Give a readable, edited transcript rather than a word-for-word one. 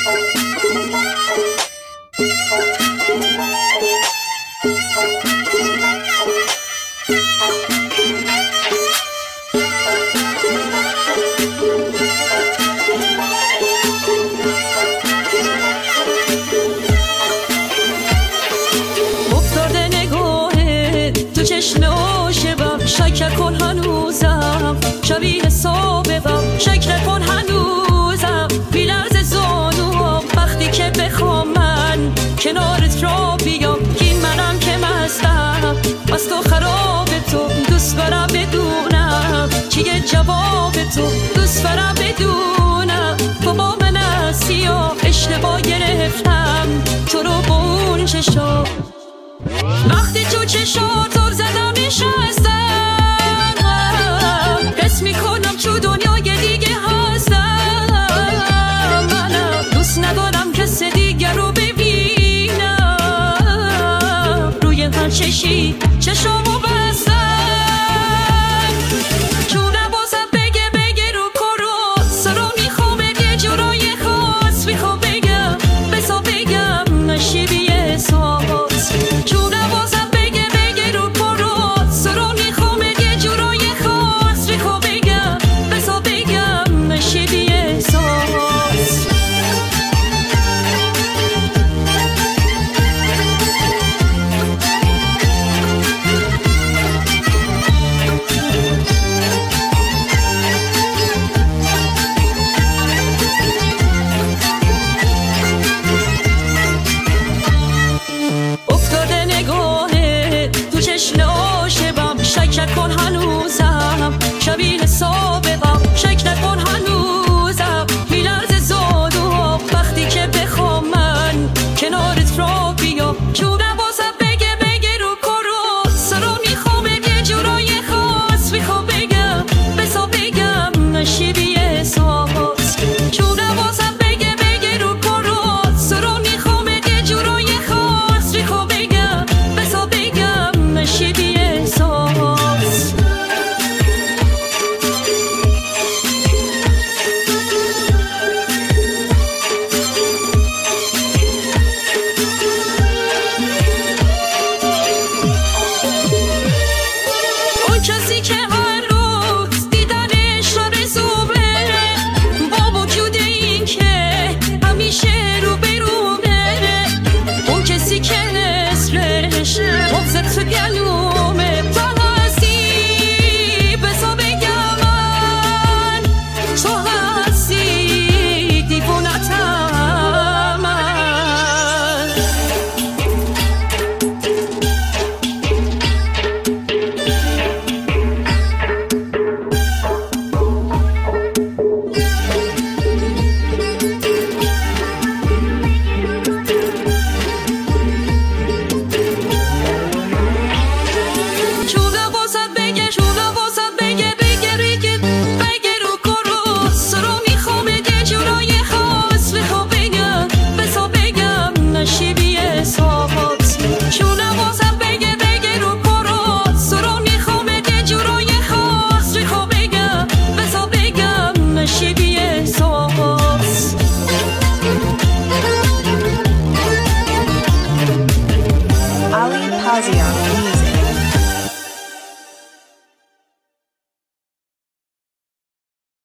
افتاده نگاهه تو چشم عاشقم، شک نکن هنوزم شبیه سابقم، شک نکن هنوزم میلرزه زانوام وقتی که بخوام من کنارت را بیام، این منم که مستم از تو خراب، تو دوست دارم بدونم چیه جواب تو، دوست دارم بدونم تو با من هستی یا اشتباه گرفتم تو رو با اون چشام، وقتی تو چشات زل زدم نشستم حس میکنم تو دنیای دیگه هستم، منم دوست ندارم کس دیگر رو ببینم روی هر چشی